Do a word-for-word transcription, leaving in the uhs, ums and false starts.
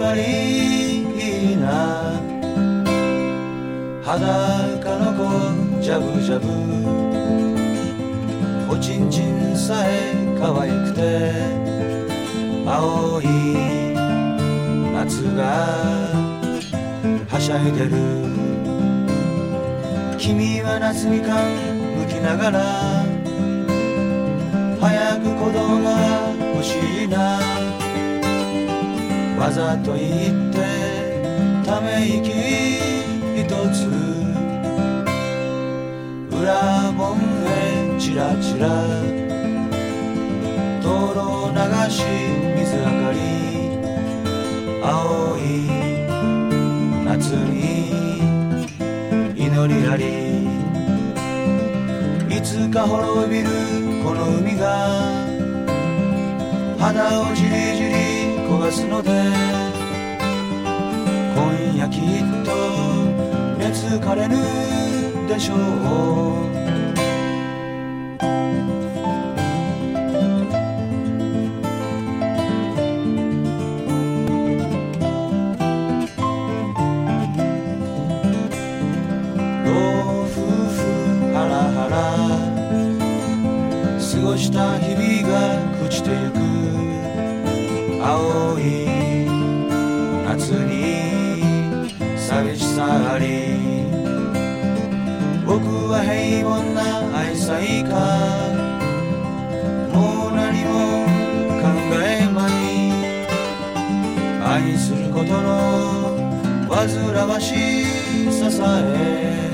ぱりいいな。裸の子ジャブジャブ、おちんちんさえ可愛くて、青い夏がはしゃいでる。君は夏みかん剥きながら、早く子供が欲しいな。わざと言ってため息一つ、裏門へチラチラ、道路流し水明かり、青い夏に祈りあり。いつか滅びるこの海が肌をじりじり焦がすので、今夜きっと熱枯れぬでしょう。過ごした日々が朽ちてゆく、青い夏に寂しさあり。僕は平凡な愛妻家、もう何も考えまい。愛することの煩わしささえ